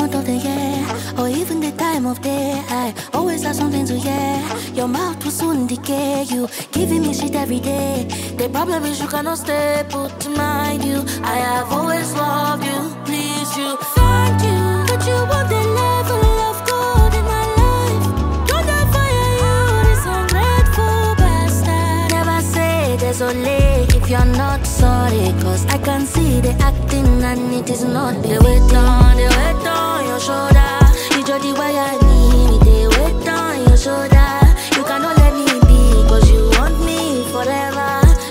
month of the year, or even the time of day, I always have something to hear. Your mouth will soon decay. You giving me shit every day. The problem is you cannot stay put to mind you. I have always loved you, please you. Thank you, but you want the level of God in my life. Don't I fire you, this ungrateful bastard. Never say there's only if you're not sorry, cause I can see the acting and it is not the weight on your shoulder. You just the way I need the weight on your shoulder. You cannot let me be, cause you want me forever.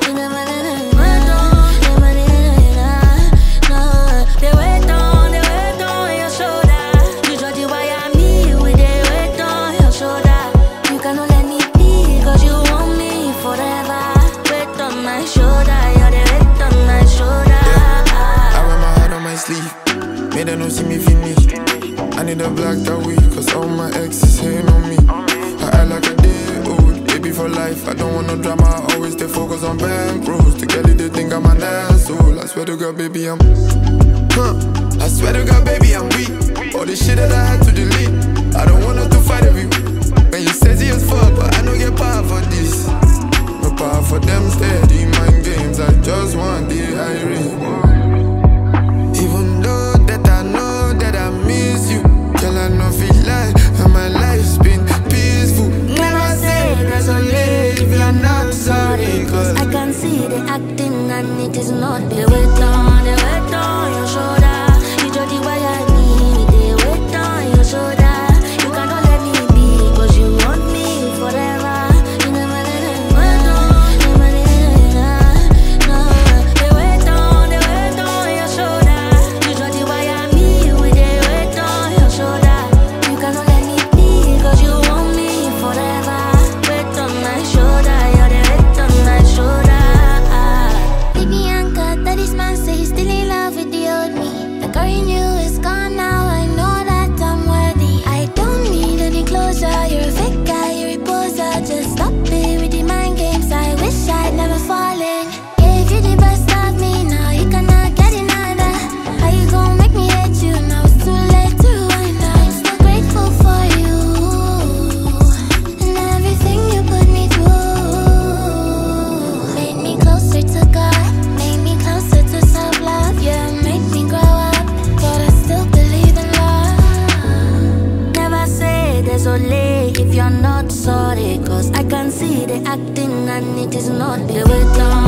The weight on your shoulder. You just the way I need with the weight on your shoulder. You cannot let me be, cause you want me forever. Weight on my shoulder, you're the weight on my shoulder. I wear my heart on my sleeve, made them not see me finish. I need a black that week, cause all my exes hating on me. I act like a day old, baby for life. I don't want no drama, I always stay focused on bank rolls. To get it, they think I'm an asshole. I swear to God, baby, I swear to God, baby, I'm weak. All the shit that I had to delete, I don't want to fight every week. When you sexy as fuck, but I don't get power for this. No power for them steady mind games, I just want the irony. Even though that I know that I miss you, girl, I know feel like and my life's been peaceful. Never say there's only if you're not sorry, cause I can see the acting and it is not the weight on your shoulder. You just the way I need the weight on your shoulder. You cannot let me be, cause you want me forever. You never let it the weight on your shoulder. You just the way I need with the weight on your shoulder. You cannot let me be, cause you want me forever. Weight on my shoulder, you're the weight on my shoulder. Baby Anka, that this man say he's still in love with the old me. The girl you knew is gone now, I know that I'm worthy. I don't need any closure, you're a fake guy, you're a poser. Just stop it with the mind games, I wish I'd never fallen. Gave you the best of me, now you cannot get another. How you gon' make me hate you, now it's too late to rewind. I'm still grateful for you and everything you put me through. Made me closer to God, made me closer to self-love. Yeah, made me grow up, but I still believe in love. Never say there's only if you're not sorry, cause I can see the acting and it is not the weight on